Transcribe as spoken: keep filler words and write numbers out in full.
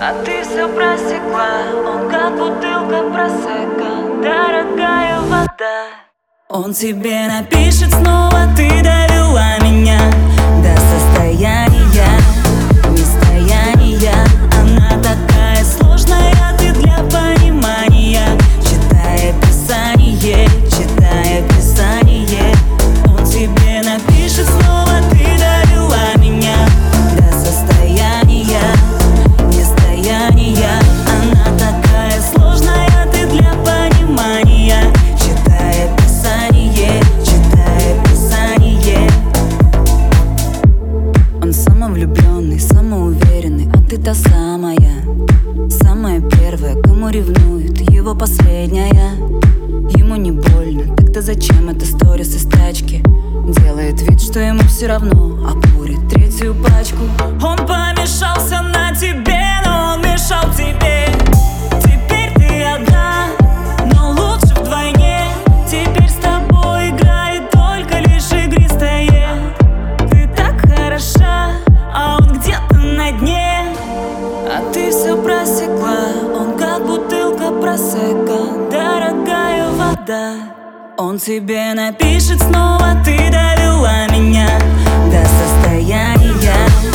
А ты все просекла, он как бутылка просека, дорогая вода. Он тебе напишет снова: ты довела меня до состояния, нестояния. Она такая сложная, ты для понимания. Читая писание, читая писание. Он тебе напишет снова: ты довела меня до состояния, нестояния. Она такая сложная, ты для понимания. Читая писание, читая писание. Он самовлюбленный, самоуверенный, а ты та самая, самая первая, кому ревнует его последняя. Ему не больно, тогда зачем это сторис из тачки? Делает вид, что ему все равно, а курит третью пачку. Он помешался на тебе, но он мешал тебе. Теперь ты одна, но лучше вдвойне. Теперь с тобой играет только лишь игристое. Ты так хороша, а он где-то на дне. А ты все просекла, он как бутылка просека, дорогая вода. Он тебе напишет снова: ты довела меня до состояния,